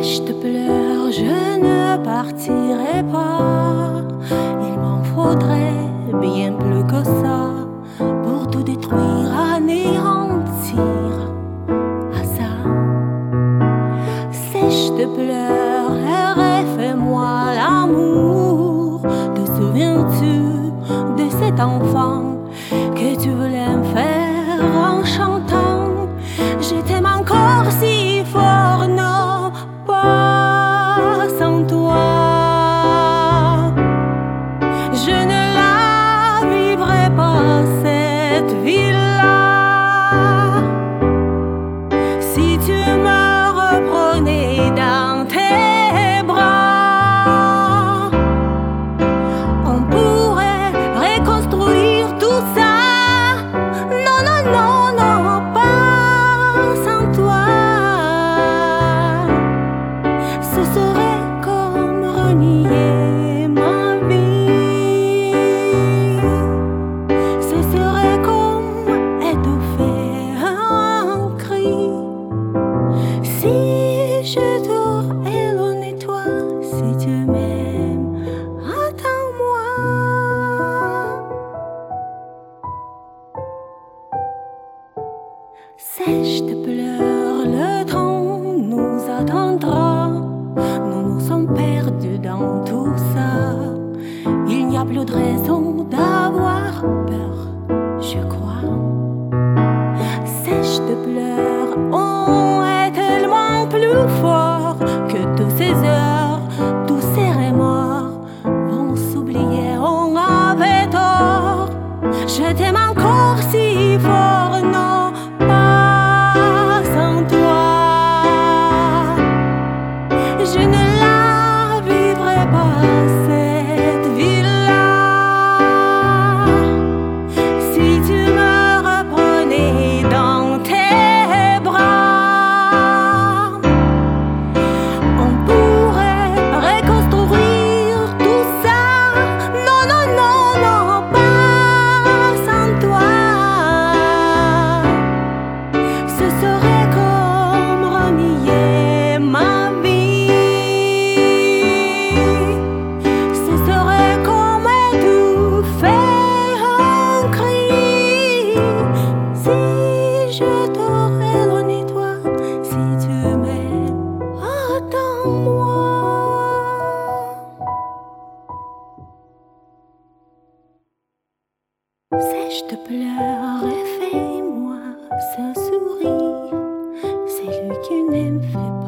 Je te pleure, je ne partirai pas. Il m'en faudrait bien plus que ça pour tout détruire, anéantir à ça. Je te pleure, fais-moi l'amour. Te souviens-tu de cet enfant que tu voulais me faire en chantant? Je t'aime encore si fort, non, pas sans toi. Je ne la vivrai pas, cette vie-là. Si tu me reprenais dans tes bras, on pourrait reconstruire tout ça. Non, non, non, non, pas sans toi. Ce serait comme renier ma vie. Ce serait comme étouffer un cri. Si je dors éloigné de toi, si tu m'aimes, attends-moi. Je te pleure, le temps nous attendra. Nous nous sommes perdus dans tout ça. Il n'y a plus de raison d'avoir peur, je crois. Je te pleure, on est tellement plus fort que toutes ces heures, tous ces remords vont s'oublier, on avait tort. Je t'aime encore si fort, non, pas sans toi. Je ne la vivrai pas, cette vie-là. Si tu me reprenais dans tes bras, on pourrait reconstruire tout ça. Non, non, non, non, pas sans toi. Ce serait comme renier ma vie. Ce serait comme étouffer un cri. Si je dors éloigné de toi, si tu m'aimes, attends-moi. Je te pleure et fais-moi ce sourire. C'est lui qui n'aime fait